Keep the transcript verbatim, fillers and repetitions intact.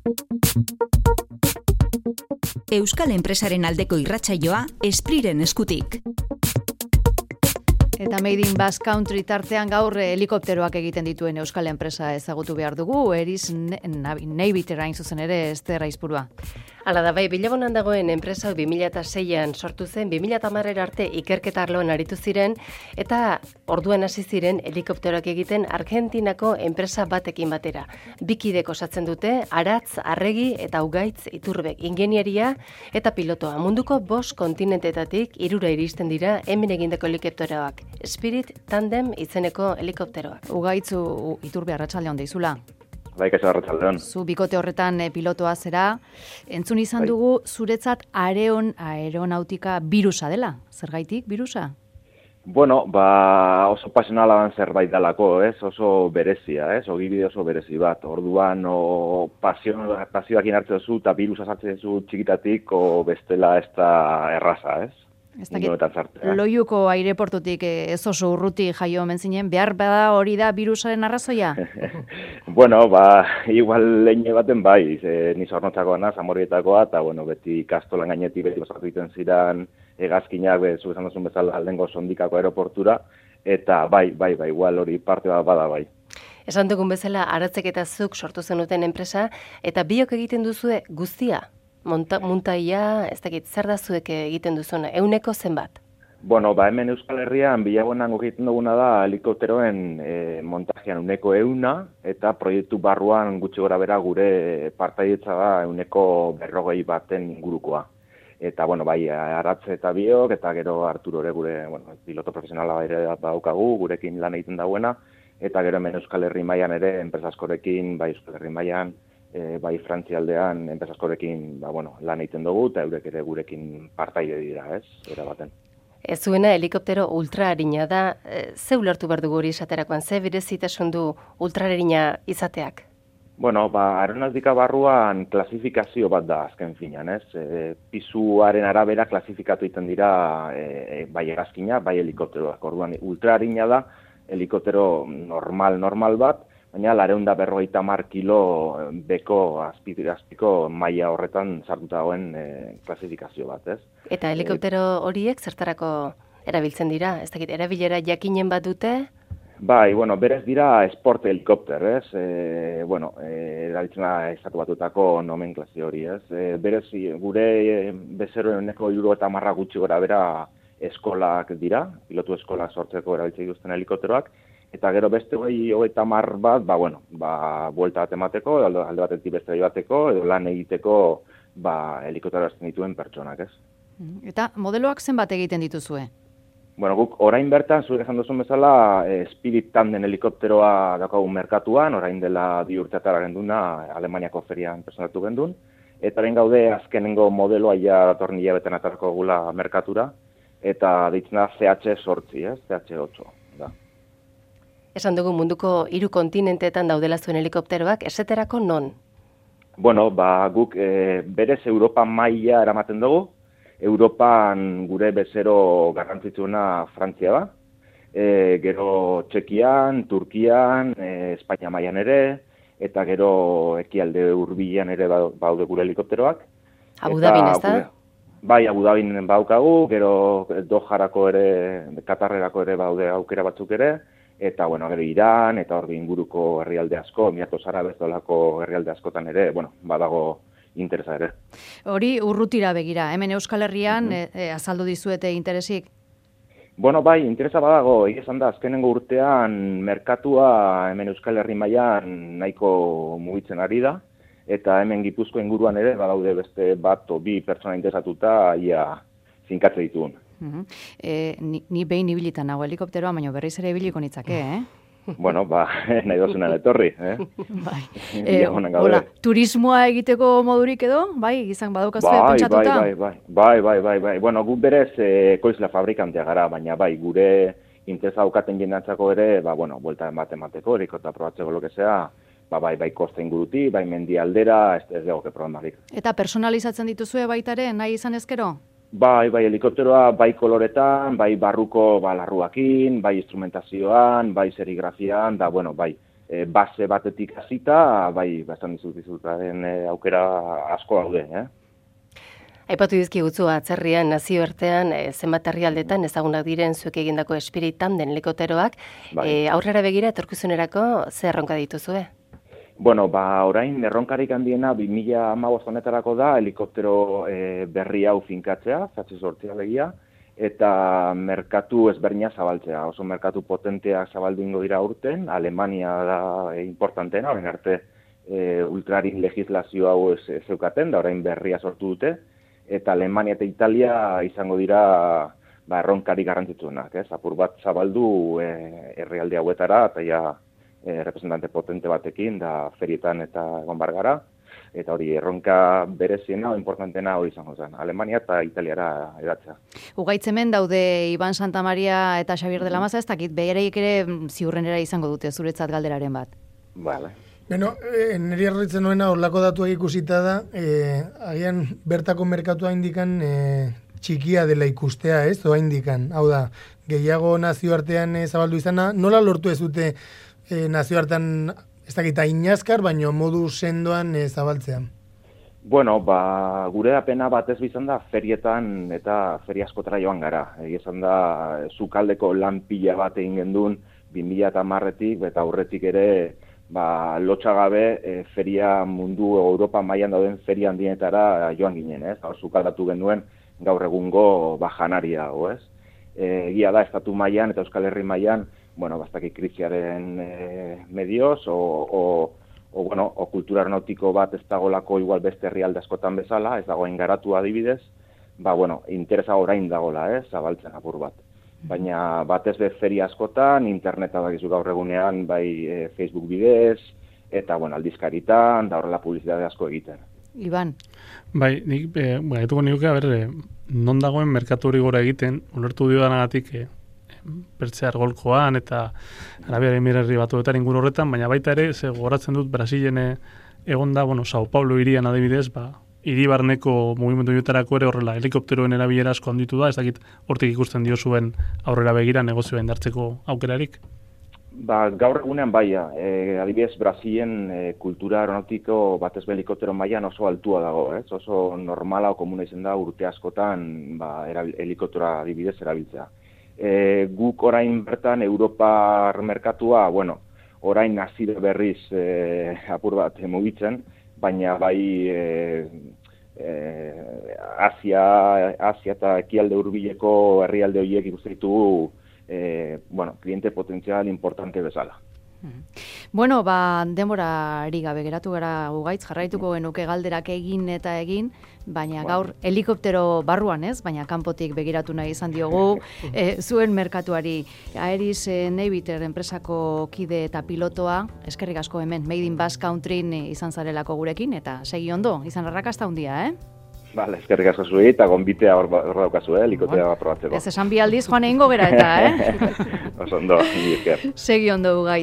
Euskal enpresaren aldeko irratsaioa Espriren eskutik. Eta Made in Basque Country tartean gaur helikopteroak egiten dituen euskal enpresa ezagutu behar dugu, Eris Navitera hain zuzen ere, Ester Aizpurua. Hala da bai, Bilabonan dagoen enpresa bi mila seian sortu zen, bi mila hamar arte ikerketa arloan aritu ziren, eta orduan hasi ziren helikopteroak egiten Argentinako enpresa batekin batera. Bikidek osatzen dute, Aratz, Arregi eta Ugaitz Iturbek, ingenieria eta pilotoa. Munduko bost kontinentetatik hirura iristen dira hemen egindako helikopteroak. Spirit Tandem izeneko helikopteroak. Ugaitzu Iturbe arratsaldeon deizula. Bai, kaixo arratsaldeon. Zu bikote horretan e, pilotoa zera, entzun izan Bai. dugu zuretzat aeron, aeronautika birusa dela. Zergaitik birusa? Bueno, ba, oso pasionala zerbait dalako, ez? Oso berezia, ez? Ogibide oso berezi bat. Orduan, o pasio, pasioakin hartzen duzu eta birusa sartzen duzu txikitatik, o bestela ez da erraza, ez? Ez dakit, Loiuko aireportutik ez oso urruti jaio omen zinen, behar bada hori da birusaren arrazoia? Bueno, ba, igual leine baten bai, e, ni zornotzakoa naz, Amorrietakoa, eta bueno, beti kastolan gainetik beti pasatu egiten ziren hegazkinak, be, zu esan duzun bezala aldengo sondikako aeroportura, eta bai, bai, bai, igual hori parte bat bada bai. Esan dugun bezala, Aratzek eta zuk sortu zenuten enpresa, eta biok egiten duzue guztia? Monta, muntaia, ez dakit, zer da zuek egiten duzuna, euneko zenbat? Bueno, ba, hemen Euskal Herrian Bilabonan egiten duguna da helikopteroen e, montajean euneko euna, eta proiektu barruan gutxi gora bera gure partaidetza da euneko berrogei baten ingurukoa. Eta, bueno, bai, Aratze eta biok, eta gero Arturo ere gure, bueno, piloto profesionala ere daukagu, gurekin lan egiten dauena, eta gero hemen Euskal Herri mailan ere, enpresaskorekin, bai Euskal Herri mailan, E, bai Frantzialdean enpresaskorekin ba, bueno, lan egiten dugu eta eurek ere gurekin partaide dira, ez? Era baten. Ez zuena helikoptero ultraarina da, e, ze ulertu behar dugu hori esaterakoan, ze berezitasun du ultraarina izateak? Bueno, ba, aeronautika barruan klasifikazio bat da azken finean, ez? E, pisuaren arabera klasifikatu egiten dira e, bai hegazkina, bai helikopteroak. Orduan ultraarina da helikoptero normal normal bat, baina laurehun eta berrogeita hamar kilo beko azpiko maila horretan sartuta dagoen e, klasifikazio bat, ez? Eta helikoptero horiek zertarako erabiltzen dira? Ez dakit, erabilera jakinen bat dute? Bai, bueno, berez dira sport helikopter, ez? E, bueno, e, erabiltzen da estatu batutako nomenklazio hori, ez? E, berez, gure e, bezeroeneko hirurogeita hamar gutxi gora bera eskolak dira, pilotu eskolak sortzeko erabiltzen dituzten helikopteroak, eta gero beste hori hogeita hamar bat, ba, bueno, ba, buelta bat emateko, alde, alde batetik beste bateko, edo lan egiteko, ba, helikoptero azten dituen pertsonak, ez? Eta modeloak zenbat egiten dituzue? Bueno, guk orain bertan, zuek esan duzun bezala, e, Spirit Tandem helikopteroa daukagun merkatuan, orain dela bi urteatara genduna, Alemaniako ferian presentatu gendun, eta orain gaude azkenengo modeloa ja datorren hilabeten atarako gula merkatura, eta ditzen da C H zortzi, ez? C H ocho, da. Esan dugu munduko hiru kontinenteetan daudela zuen helikopteroak, esaterako non? Bueno, ba, guk e, berez Europa maila eramaten dugu. Europan gure bezero garrantzitsuena Frantzia da. E, gero Txekian, Turkian, e, Espainia mailan ere, eta gero ekialde hurbilean ere baude gure helikopteroak. Abu Dhabin, ez da? Bai, Abu Dhabin baukagu, gero Doharako ere, Katarrerako ere baude aukera batzuk ere, eta, bueno, gero Iran, eta hor inguruko herrialde asko, Emiratos Arabes dolako herrialde askotan ere, bueno, badago interesa ere. Hori urrutira begira, hemen Euskal Herrian mm-hmm. e, e, azaldu dizuete interesik? Bueno, bai, interesa badago, egia esan da, azkenengo urtean merkatua hemen Euskal Herri mailan nahiko mugitzen ari da, eta hemen Gipuzko inguruan ere badaude beste bat o bi pertsona interesatuta ia finkatze ditugun. Uh-huh. E, ni, ni behin ibilitan nago helikopteroa, baina berriz ere ibiliko nitzake, eh? Bueno, ba, nahi dozunan etorri, eh? Bai. E, hola, turismoa egiteko modurik edo? Bai, izan badaukazue bai, pentsatuta? Bai, bai, bai, bai, bai, bai. Bueno, gu berez e, koizla fabrikantea gara, baina bai, gure interesa daukaten jendantzako ere, ba, bueno, buelta emate emateko, erikota probatzeko lo que sea, ba, bai, bai, koste inguruti, bai, mendi aldera, ez, ez dago, que problemarik. Eta personalizatzen dituzue baitare, nahi izan ezkero? Bai, bai, helikopteroa, bai koloretan, bai barruko ba, larruakin, bai instrumentazioan, bai serigrafian, da, bueno, bai, e, base batetik hasita, bai, bastan dizut dizutaren e, aukera asko daude, eh? Aipatu dizkigutzu atzerrian nazioartean e, zenbat herrialdetan ezagunak diren zuek egindako espiritan den helikopteroak, Bai. e, aurrera begira etorkizunerako zer erronka dituzue? Bueno, ba, orain erronkarik handiena bi mila hamabost honetarako da helikoptero e, berri hau finkatzea, zatzi sortzea legia, eta merkatu ezberdina zabaltzea. Oso merkatu potenteak zabaldu ingo dira urten, Alemania da e, importantena, orain arte e, ultrarin legislazio hau ez, ez zeukaten, da orain berria sortu dute, eta Alemania eta Italia izango dira ba, erronkari garrantzitsuenak, ez? Apur bat zabaldu e, herrialde hauetara, eta ja e, representante potente batekin, da ferietan eta egon bar gara, eta hori erronka bereziena o importantena hori izango zen, Alemania eta Italiara edatzea. Ugaitzemen daude Iban Santamaria eta Xabier de la Maza, ez dakit, bereik ere ziurrenera izango dute zuretzat galderaren bat. Vale. Beno, e, niri erritzen nuena horlako datuak ikusita da, e, agian bertako merkatua indikan e, txikia dela ikustea, ez, doa indikan. Hau da, gehiago nazioartean e, zabaldu izana, nola lortu ez dute e, nazioartean, ez dakita inazkar, baino modu sendoan e, zabaltzean? Bueno, ba, gure apena batez bizan da ferietan eta feria askotara joan gara. Egia esan da, sukaldeko lan pila bat egin gendun, bi mila hamarretik eta aurretik ere, ba, lotxagabe e, feria mundu Europa mailan dauden feria handienetara joan ginen, ez? Hor sukaldatu genuen gaur egungo ba, janaria, o, ez? E, egia da, estatu mailan eta Euskal Herri mailan, bueno, bastaki krisiaren e, medioz, o, o, o, bueno, o kultura aeronautiko bat ez dagolako igual beste herrialde askotan bezala, ez dagoen garatu adibidez, ba, bueno, interesa orain dagola, ez? Zabaltzen apur bat. Baina batez be feria askotan, interneta dakizu gaur egunean, bai e, Facebook bidez, eta bueno, aldizkaritan, da horrela publizitate asko egiten. Iban. Bai, nik, e, gaituko nioke, a ber, e, non dagoen merkatu hori gora egiten, ulertu diodanagatik, e, Pertsiar golkoan eta Arabiar Emirerri Batuetan inguru horretan, baina baita ere, ze goratzen dut, Brasilen egonda, bueno, Sao Paulo hirian adibidez, ba, hiribarneko mugimendu jutarako ere horrela helikopteroen erabilera asko handitu da, ez dakit hortik ikusten dio zuen aurrera begira negozioa indartzeko aukerarik? Ba, gaur egunean baia, e, adibidez Brasilen e, kultura aeronautiko batez be helikoptero mailan oso altua dago, ez? Oso normala o komuna izan da urte askotan ba, erabil, helikoptera adibidez erabiltzea. E, guk orain bertan Europar merkatua, bueno, orain hasi da berriz e, apur bat mugitzen, baina bai e, e, Asia, Asia eta ekialde hurbileko herrialde horiek ikusten ditugu e, bueno, kliente potentzial importante bezala. Bueno, ba, denborari gabe geratu gara Ugaitz, jarraituko genuke galderak egin eta egin, baina gaur helikoptero barruan ez, baina kanpotik begiratu nahi izan diogu, e, zuen merkatuari. Aeris e, Naviter enpresako kide eta pilotoa, eskerrik asko hemen, Made in Basque Countryn izan zarelako gurekin, eta segi ondo, izan arrakasta handia, eh? Vale, eskerrik asko zuei, eta gonbitea hor daukazu, eh, helikoptera probatzeko. Ez esan bi aldiz joan egingo gera eta, eh? Oso ondo, ni esker. Segi ondo Ugaitz.